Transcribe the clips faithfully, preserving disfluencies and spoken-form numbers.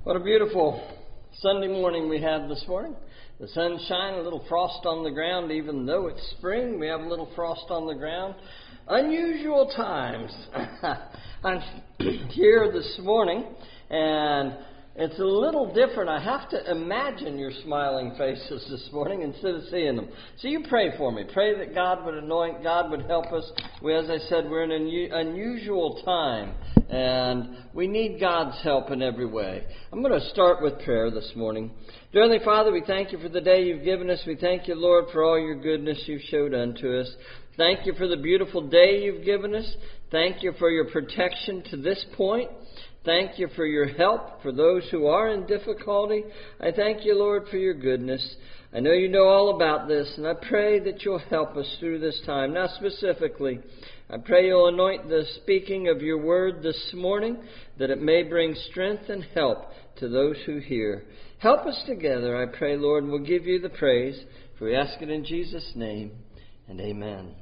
What a beautiful Sunday morning we have this morning. The sun's shining, a little frost on the ground. Even though it's spring, we have a little frost on the ground. Unusual times. I'm here this morning, and it's a little different. I have to imagine your smiling faces this morning instead of seeing them. So you pray for me. Pray that God would anoint, God would help us. We, as I said, we're in an unusual time, and we need God's help in every way. I'm going to start with prayer this morning. Dear Heavenly Father, we thank you for the day you've given us. We thank you, Lord, for all your goodness you've showed unto us. Thank you for the beautiful day you've given us. Thank you for your protection to this point. Thank you for your help for those who are in difficulty. I thank you, Lord, for your goodness. I know you know all about this, and I pray that you'll help us through this time. Now, specifically, I pray you'll anoint the speaking of your word this morning, that it may bring strength and help to those who hear. Help us together, I pray, Lord, and we'll give you the praise, for we ask it in Jesus' name, and amen.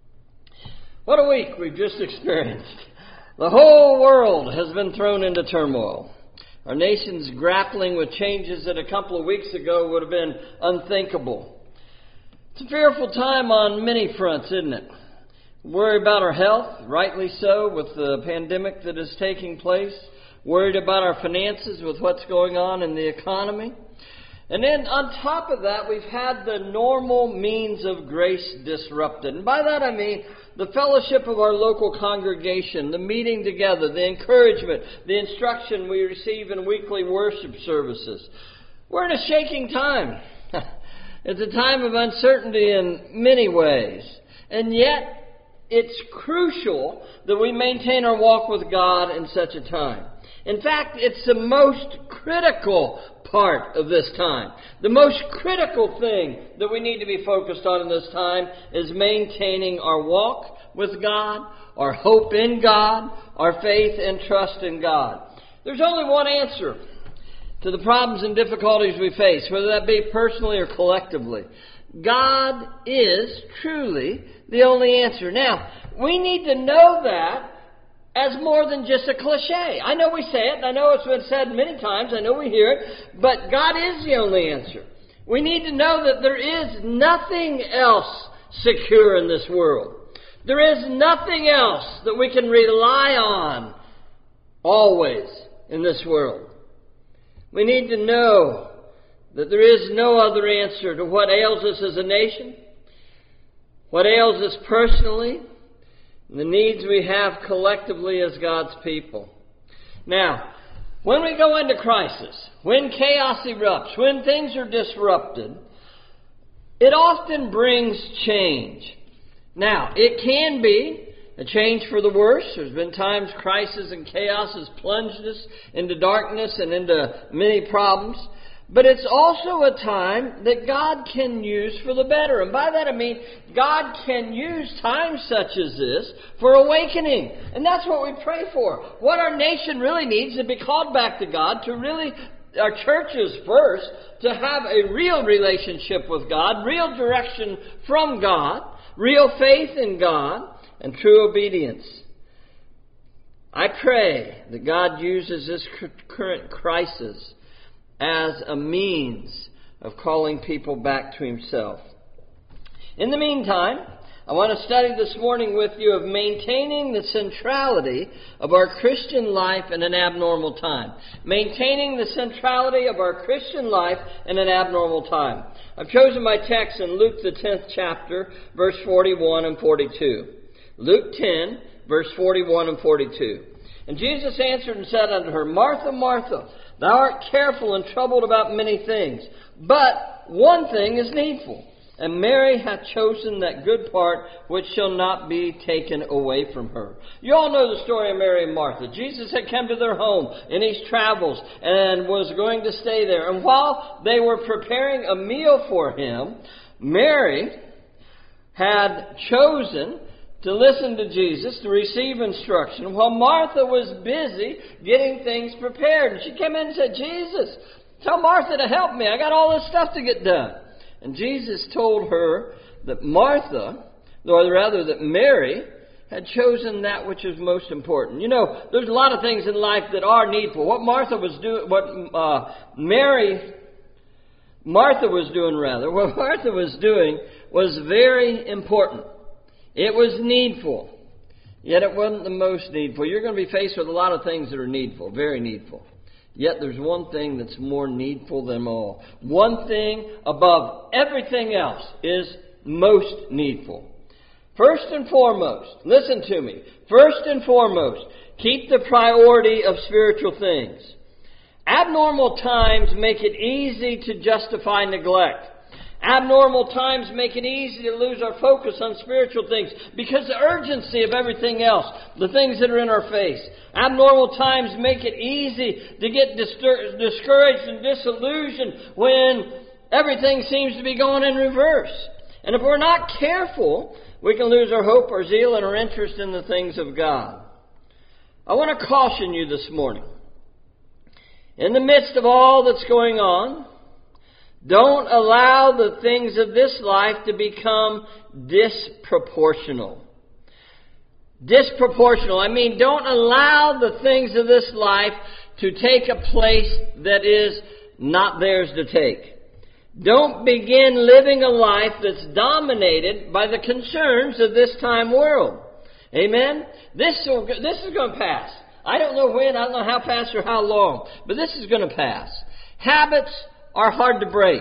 What a week we've just experienced. The whole world has been thrown into turmoil. Our nation's grappling with changes that a couple of weeks ago would have been unthinkable. It's a fearful time on many fronts, isn't it? Worried about our health, rightly so, with the pandemic that is taking place. Worried about our finances with what's going on in the economy. And then on top of that, we've had the normal means of grace disrupted. And by that I mean the fellowship of our local congregation, the meeting together, the encouragement, the instruction we receive in weekly worship services. We're in a shaking time. It's a time of uncertainty in many ways. And yet, it's crucial that we maintain our walk with God in such a time. In fact, it's the most critical part of this time. The most critical thing that we need to be focused on in this time is maintaining our walk with God, our hope in God, our faith and trust in God. There's only one answer to the problems and difficulties we face, whether that be personally or collectively. God is truly the only answer. Now, we need to know that as more than just a cliche. I know we say it, and I know it's been said many times, I know we hear it, but God is the only answer. We need to know that there is nothing else secure in this world. There is nothing else that we can rely on always in this world. We need to know that there is no other answer to what ails us as a nation, what ails us personally, and the needs we have collectively as God's people. Now, when we go into crisis, when chaos erupts, when things are disrupted, it often brings change. Now, it can be a change for the worse. There's been times crisis and chaos has plunged us into darkness and into many problems. But it's also a time that God can use for the better. And by that I mean God can use times such as this for awakening. And that's what we pray for. What our nation really needs is to be called back to God, to really, our churches first, to have a real relationship with God, real direction from God, real faith in God, and true obedience. I pray that God uses this current crisis as a means of calling people back to Himself. In the meantime, I want to study this morning with you of maintaining the centrality of our Christian life in an abnormal time. Maintaining the centrality of our Christian life in an abnormal time. I've chosen my text in Luke the tenth chapter, verse forty-one and forty-two. Luke ten, verse forty-one and forty-two. And Jesus answered and said unto her, Martha, Martha, thou art careful and troubled about many things, but one thing is needful. And Mary hath chosen that good part which shall not be taken away from her. You all know the story of Mary and Martha. Jesus had come to their home in his travels and was going to stay there. And while they were preparing a meal for him, Mary had chosen to listen to Jesus, to receive instruction, while Martha was busy getting things prepared. And she came in and said, Jesus, tell Martha to help me. I got all this stuff to get done. And Jesus told her that Martha, or rather that Mary, had chosen that which is most important. You know, there's a lot of things in life that are needful. What Martha was doing, what uh, Mary, Martha was doing rather, what Martha was doing was very important. It was needful. Yet it wasn't the most needful. You're going to be faced with a lot of things that are needful, very needful. Yet there's one thing that's more needful than all. One thing above everything else is most needful. First and foremost, listen to me. First and foremost, keep the priority of spiritual things. Abnormal times make it easy to justify neglect. Abnormal times make it easy to lose our focus on spiritual things because the urgency of everything else, the things that are in our face. Abnormal times make it easy to get distur- discouraged and disillusioned when everything seems to be going in reverse. And if we're not careful, we can lose our hope, our zeal, and our interest in the things of God. I want to caution you this morning. In the midst of all that's going on, don't allow the things of this life to become disproportional. Disproportional. I mean, don't allow the things of this life to take a place that is not theirs to take. Don't begin living a life that's dominated by the concerns of this time world. Amen? This, will, this is going to pass. I don't know when, I don't know how fast or how long, but this is going to pass. Habits are hard to break.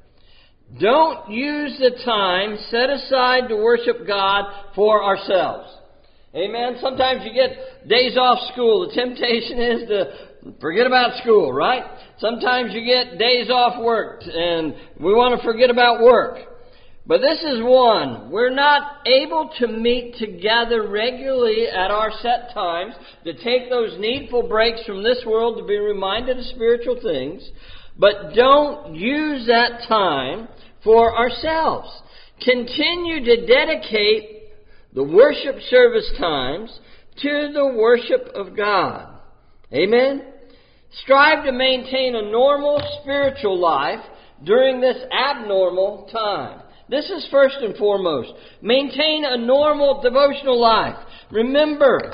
Don't use the time set aside to worship God for ourselves. Amen? Sometimes you get days off school. The temptation is to forget about school, right? Sometimes you get days off work and we want to forget about work. But this is one. We're not able to meet together regularly at our set times to take those needful breaks from this world to be reminded of spiritual things. But don't use that time for ourselves. Continue to dedicate the worship service times to the worship of God. Amen? Strive to maintain a normal spiritual life during this abnormal time. This is first and foremost. Maintain a normal devotional life. Remember,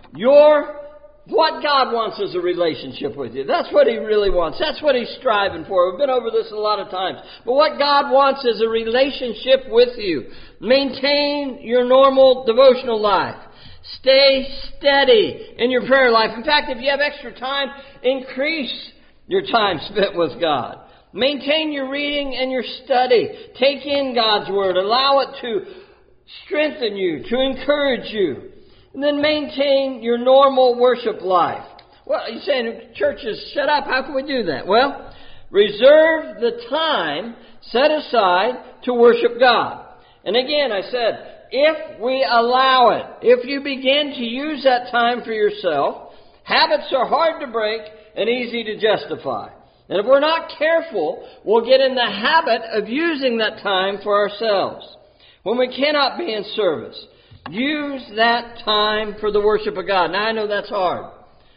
your what God wants is a relationship with you. That's what He really wants. That's what He's striving for. We've been over this a lot of times. But what God wants is a relationship with you. Maintain your normal devotional life. Stay steady in your prayer life. In fact, if you have extra time, increase your time spent with God. Maintain your reading and your study. Take in God's Word. Allow it to strengthen you, to encourage you. And then maintain your normal worship life. Well, you're saying, churches, shut up. How can we do that? Well, reserve the time set aside to worship God. And again, I said, if we allow it, if you begin to use that time for yourself, habits are hard to break and easy to justify. And if we're not careful, we'll get in the habit of using that time for ourselves. When we cannot be in service, use that time for the worship of God. Now, I know that's hard.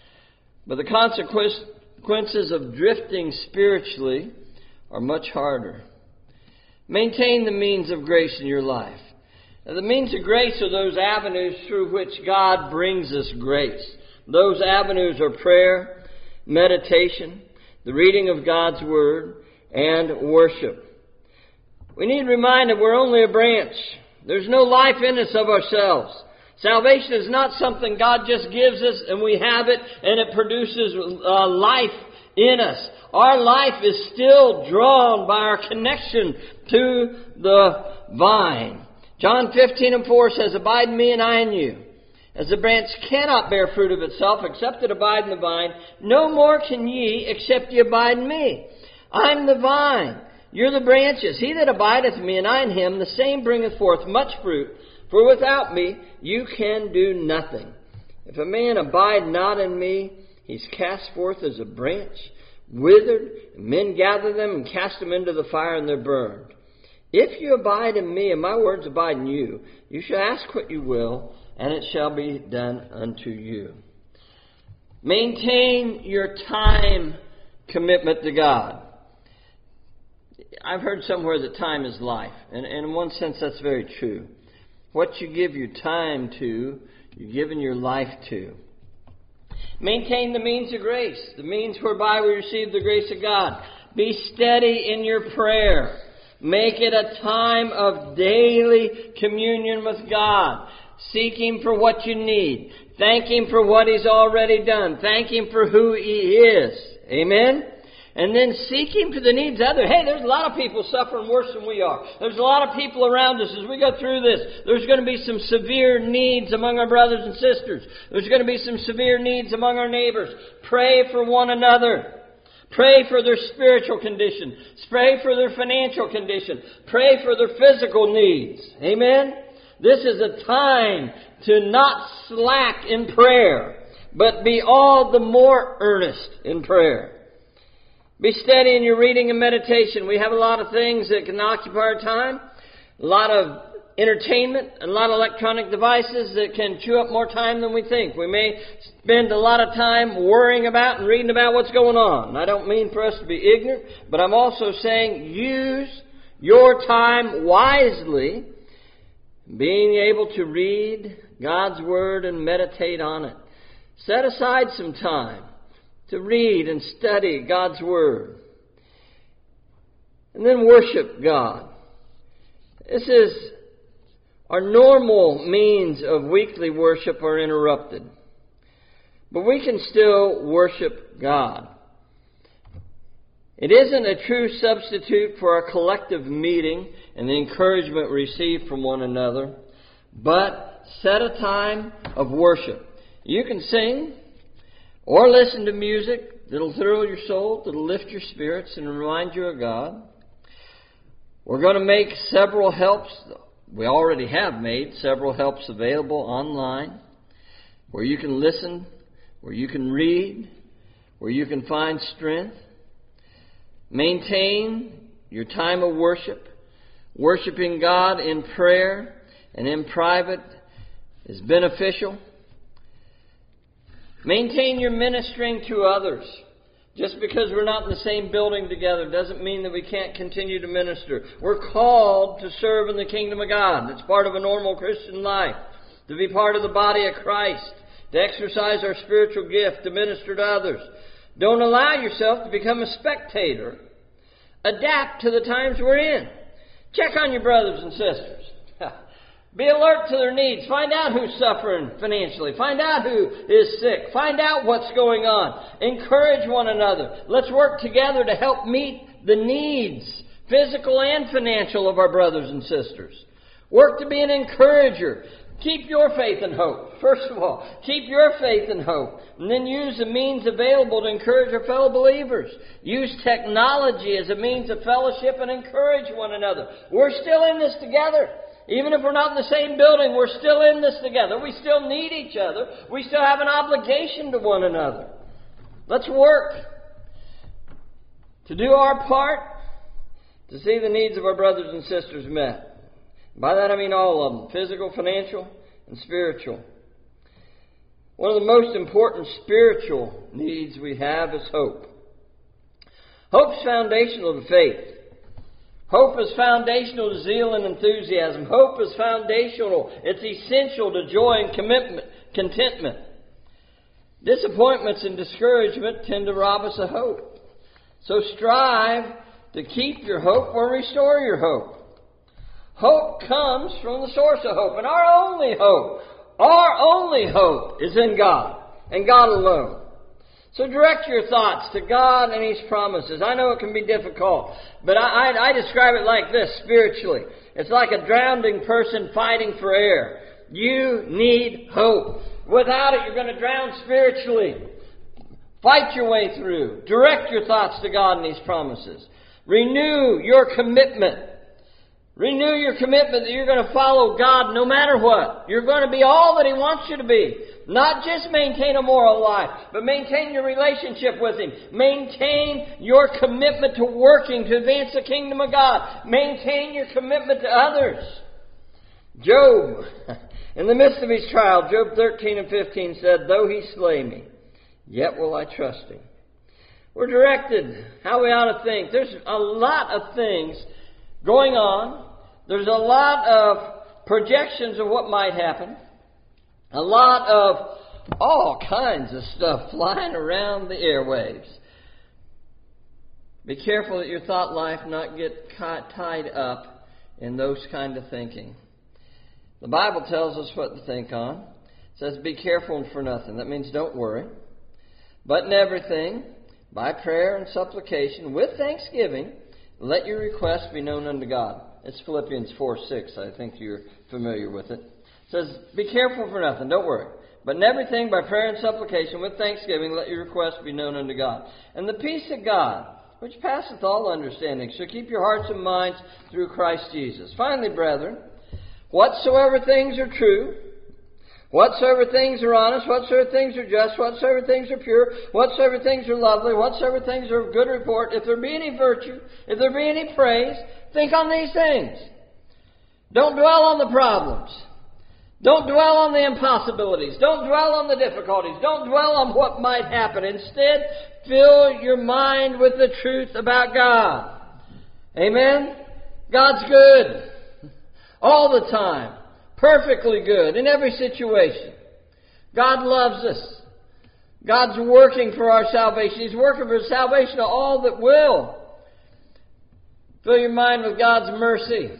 But the consequences of drifting spiritually are much harder. Maintain the means of grace in your life. Now, the means of grace are those avenues through which God brings us grace. Those avenues are prayer, meditation, the reading of God's Word, and worship. We need reminded we're only a branch. There's no life in us of ourselves. Salvation is not something God just gives us and we have it and it produces uh, life in us. Our life is still drawn by our connection to the vine. John fifteen and four says, "Abide in me and I in you. As the branch cannot bear fruit of itself except it abide in the vine, no more can ye except ye abide in me. I'm the vine, you're the branches. He that abideth in me and I in him, the same bringeth forth much fruit. For without me you can do nothing. If a man abide not in me, he's cast forth as a branch, withered, and men gather them and cast them into the fire, and they're burned. If you abide in me, and my words abide in you, you shall ask what you will, and it shall be done unto you." Maintain your time commitment to God. I've heard somewhere that time is life, and in one sense that's very true. What you give your time to, you're giving your life to. Maintain the means of grace, the means whereby we receive the grace of God. Be steady in your prayer. Make it a time of daily communion with God. Seek Him for what you need. Thank Him for what He's already done. Thank Him for who He is. Amen? And then seek Him for the needs of others. Hey, there's a lot of people suffering worse than we are. There's a lot of people around us as we go through this. There's going to be some severe needs among our brothers and sisters. There's going to be some severe needs among our neighbors. Pray for one another. Pray for their spiritual condition. Pray for their financial condition. Pray for their physical needs. Amen? This is a time to not slack in prayer, but be all the more earnest in prayer. Be steady in your reading and meditation. We have a lot of things that can occupy our time. A lot of entertainment, a lot of electronic devices that can chew up more time than we think. We may spend a lot of time worrying about and reading about what's going on. I don't mean for us to be ignorant, but I'm also saying use your time wisely, being able to read God's Word and meditate on it. Set aside some time to read and study God's Word. And then worship God. This is our normal means of weekly worship are interrupted. But we can still worship God. It isn't a true substitute for a collective meeting and the encouragement received from one another, but set a time of worship. You can sing or listen to music that'll thrill your soul, that'll lift your spirits and remind you of God. We're going to make several helps. We already have made several helps available online where you can listen, where you can read, where you can find strength. Maintain your time of worship. Worshiping God in prayer and in private is beneficial. Maintain your ministering to others. Just because we're not in the same building together doesn't mean that we can't continue to minister. We're called to serve in the kingdom of God. It's part of a normal Christian life. To be part of the body of Christ. To exercise our spiritual gift. To minister to others. Don't allow yourself to become a spectator. Adapt to the times we're in. Check on your brothers and sisters. Be alert to their needs. Find out who's suffering financially. Find out who is sick. Find out what's going on. Encourage one another. Let's work together to help meet the needs, physical and financial, of our brothers and sisters. Work to be an encourager. Keep your faith and hope. First of all, keep your faith and hope. And then use the means available to encourage our fellow believers. Use technology as a means of fellowship and encourage one another. We're still in this together. Even if we're not in the same building, we're still in this together. We still need each other. We still have an obligation to one another. Let's work to do our part to see the needs of our brothers and sisters met. By that I mean all of them, physical, financial, and spiritual. One of the most important spiritual needs we have is hope. Hope's foundational to faith. Hope is foundational to zeal and enthusiasm. Hope is foundational. It's essential to joy and commitment, contentment. Disappointments and discouragement tend to rob us of hope. So strive to keep your hope or restore your hope. Hope comes from the source of hope. And our only hope, our only hope is in God and God alone. So direct your thoughts to God and His promises. I know it can be difficult, but I, I, I describe it like this spiritually. It's like a drowning person fighting for air. You need hope. Without it, you're going to drown spiritually. Fight your way through. Direct your thoughts to God and His promises. Renew your commitment. Renew your commitment that you're going to follow God no matter what. You're going to be all that He wants you to be. Not just maintain a moral life, but maintain your relationship with Him. Maintain your commitment to working to advance the kingdom of God. Maintain your commitment to others. Job, in the midst of his trial, Job thirteen and fifteen said, "Though He slay me, yet will I trust Him." We're directed how we ought to think. There's a lot of things going on. There's a lot of projections of what might happen, a lot of all kinds of stuff flying around the airwaves. Be careful that your thought life not get tied up in those kind of thinking. The Bible tells us what to think on. It says, be careful for nothing. That means don't worry. But in everything, by prayer and supplication, with thanksgiving, let your requests be known unto God. It's Philippians four six. I think you're familiar with it. It says, be careful for nothing. Don't worry. But in everything, by prayer and supplication, with thanksgiving, let your requests be known unto God. And the peace of God, which passeth all understanding, shall keep your hearts and minds through Christ Jesus. Finally, brethren, whatsoever things are true, whatsoever things are honest, whatsoever things are just, whatsoever things are pure, whatsoever things are lovely, whatsoever things are of good report, if there be any virtue, if there be any praise, think on these things. Don't dwell on the problems. Don't dwell on the impossibilities. Don't dwell on the difficulties. Don't dwell on what might happen. Instead, fill your mind with the truth about God. Amen? God's good. All the time. Perfectly good in every situation. God loves us. God's working for our salvation. He's working for the salvation of all that will. Fill your mind with God's mercy.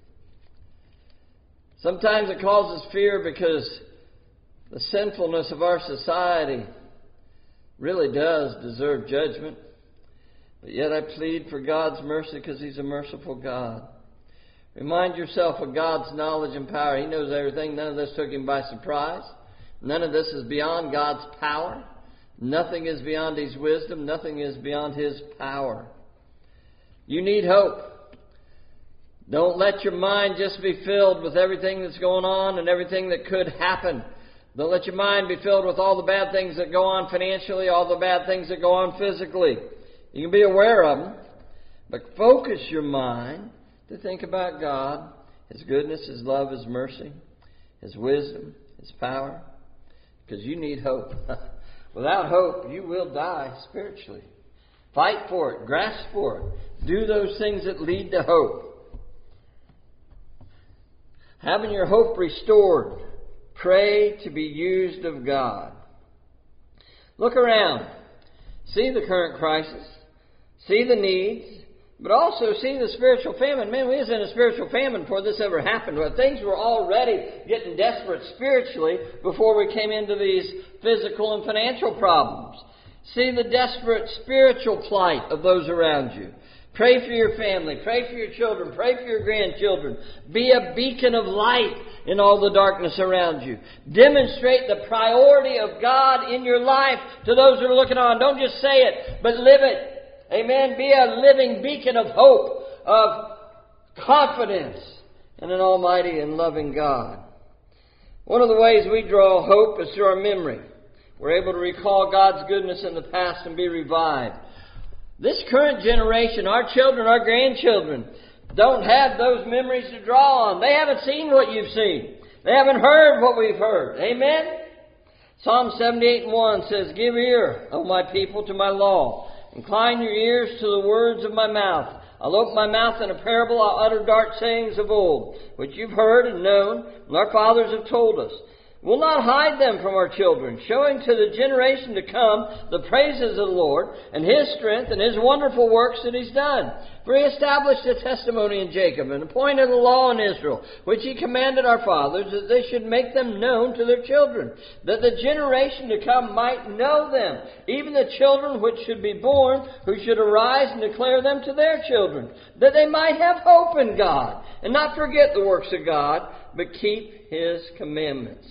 Sometimes it causes fear because the sinfulness of our society really does deserve judgment. But yet I plead for God's mercy because He's a merciful God. Remind yourself of God's knowledge and power. He knows everything. None of this took Him by surprise. None of this is beyond God's power. Nothing is beyond His wisdom. Nothing is beyond His power. You need hope. Don't let your mind just be filled with everything that's going on and everything that could happen. Don't let your mind be filled with all the bad things that go on financially, all the bad things that go on physically. You can be aware of them, but focus your mind to think about God, His goodness, His love, His mercy, His wisdom, His power, because you need hope. Without hope, you will die spiritually. Fight for it. Grasp for it. Do those things that lead to hope. Having your hope restored, pray to be used of God. Look around. See the current crisis. See the needs. But also see the spiritual famine. Man, we was in a spiritual famine before this ever happened. But things were already getting desperate spiritually before we came into these physical and financial problems. See the desperate spiritual plight of those around you. Pray for your family. Pray for your children. Pray for your grandchildren. Be a beacon of light in all the darkness around you. Demonstrate the priority of God in your life to those who are looking on. Don't just say it, but live it. Amen. Be a living beacon of hope, of confidence in an almighty and loving God. One of the ways we draw hope is through our memory. We're able to recall God's goodness in the past and be revived. This current generation, our children, our grandchildren, don't have those memories to draw on. They haven't seen what you've seen. They haven't heard what we've heard. Amen? Psalm seventy-eight and one says, give ear, O my people, to my law. Incline your ears to the words of my mouth. I'll open my mouth in a parable. I'll utter dark sayings of old, which you've heard and known, and our fathers have told us. We'll not hide them from our children, showing to the generation to come the praises of the Lord and His strength and His wonderful works that He's done. For He established a testimony in Jacob and appointed a law in Israel, which He commanded our fathers that they should make them known to their children, that the generation to come might know them, even the children which should be born, who should arise and declare them to their children, that they might have hope in God and not forget the works of God, but keep His commandments.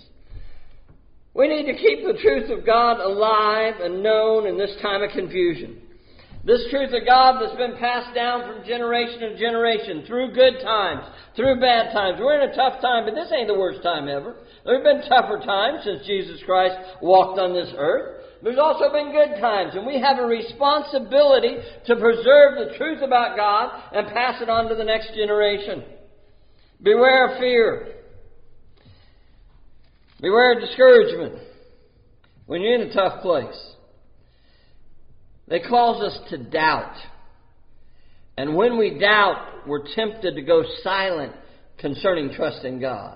We need to keep the truth of God alive and known in this time of confusion. This truth of God that's been passed down from generation to generation, through good times, through bad times. We're in a tough time, but this ain't the worst time ever. There have been tougher times since Jesus Christ walked on this earth. There's also been good times, and we have a responsibility to preserve the truth about God and pass it on to the next generation. Beware of fear. Beware of discouragement when you're in a tough place. They cause us to doubt. And when we doubt, we're tempted to go silent, concerning trusting God.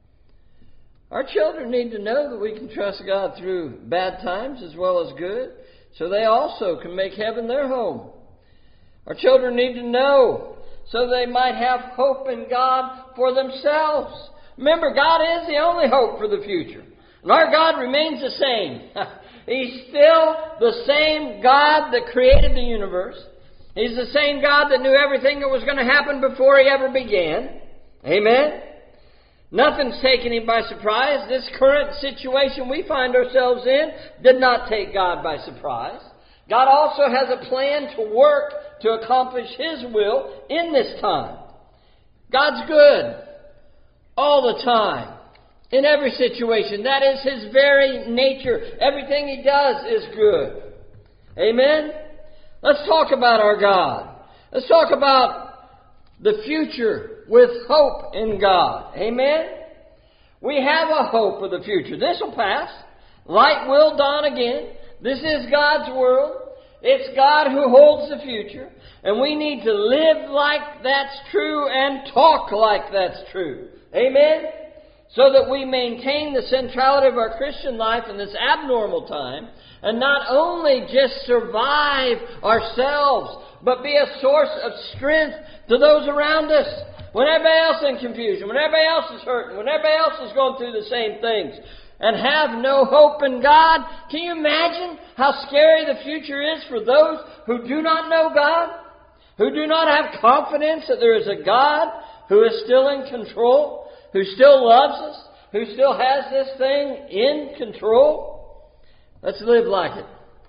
Our children need to know that we can trust God through bad times as well as good, so they also can make heaven their home. Our children need to know so they might have hope in God for themselves. Remember, God is the only hope for the future. And our God remains the same. He's still the same God that created the universe. He's the same God that knew everything that was going to happen before He ever began. Amen? Nothing's taken Him by surprise. This current situation we find ourselves in did not take God by surprise. God also has a plan to work to accomplish His will in this time. God's good all the time, in every situation. That is His very nature. Everything He does is good. Amen? Let's talk about our God. Let's talk about the future with hope in God. Amen? We have a hope of the future. This will pass. Light will dawn again. This is God's world. It's God who holds the future. And we need to live like that's true and talk like that's true. Amen? So that we maintain the centrality of our Christian life in this abnormal time, and not only just survive ourselves, but be a source of strength to those around us. When everybody else is in confusion, when everybody else is hurting, when everybody else is going through the same things, and have no hope in God, can you imagine how scary the future is for those who do not know God? Who do not have confidence that there is a God who is still in control, who still loves us, who still has this thing in control? Let's live like it.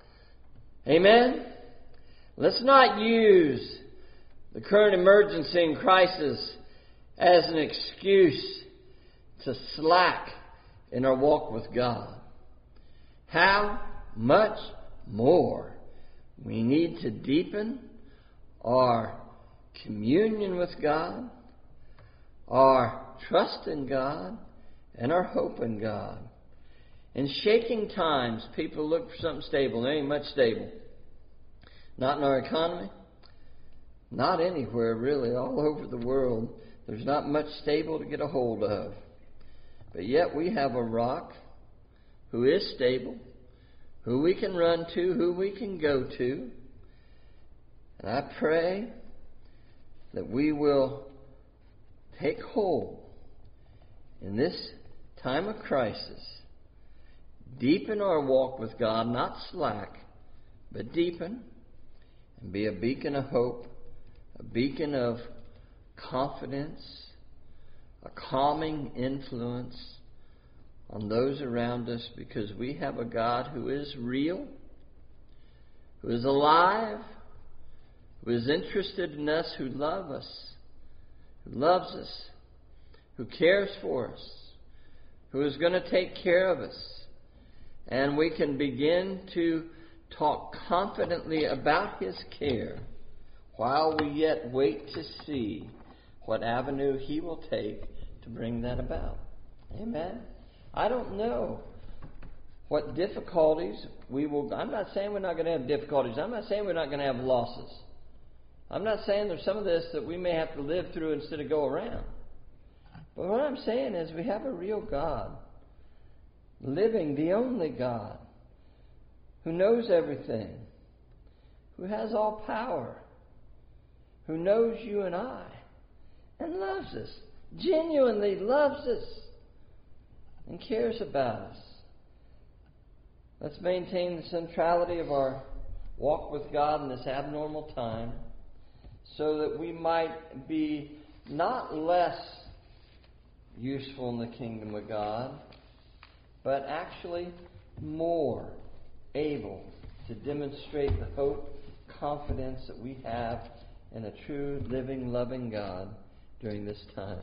Amen? Let's not use the current emergency and crisis as an excuse to slack in our walk with God. How much more we need to deepen our communion with God, our trust in God, and our hope in God. In shaking times, people look for something stable. There ain't much stable. Not in our economy. Not anywhere, really. All over the world, there's not much stable to get a hold of. But yet we have a rock who is stable, who we can run to, who we can go to. And I pray that we will take hold in this time of crisis, deepen our walk with God, not slack, but deepen, and be a beacon of hope, a beacon of confidence, a calming influence on those around us, because we have a God who is real, who is alive, who is interested in us, who loves us, who loves us, who cares for us, who is going to take care of us. And we can begin to talk confidently about His care while we yet wait to see what avenue He will take to bring that about. Amen? I don't know what difficulties we will... I'm not saying we're not going to have difficulties. I'm not saying we're not going to have losses. I'm not saying there's some of this that we may have to live through instead of go around. But what I'm saying is we have a real God, living, the only God, who knows everything, who has all power, who knows you and I, and loves us, genuinely loves us, and cares about us. Let's maintain the centrality of our walk with God in this abnormal time, so that we might be not less useful in the kingdom of God, but actually more able to demonstrate the hope, confidence that we have in a true, living, loving God during this time.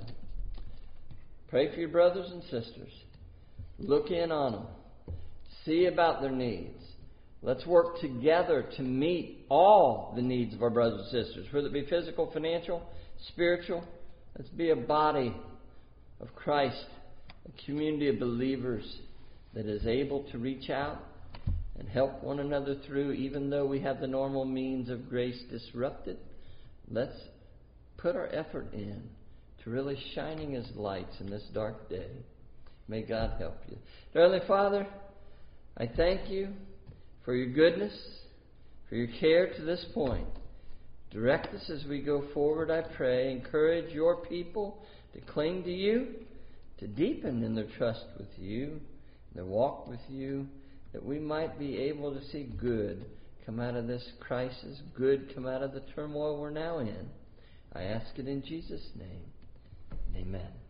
Pray for your brothers and sisters. Look in on them. See about their needs. Let's work together to meet all the needs of our brothers and sisters, whether it be physical, financial, spiritual. Let's be a body of Christ, a community of believers that is able to reach out and help one another through, even though we have the normal means of grace disrupted. Let's put our effort in to really shining as lights in this dark day. May God help you. Dear Heavenly Father, I thank you for your goodness, for your care to this point. Direct us as we go forward, I pray. Encourage your people to cling to you, to deepen in their trust with you, their walk with you, that we might be able to see good come out of this crisis, good come out of the turmoil we're now in. I ask it in Jesus' name. Amen.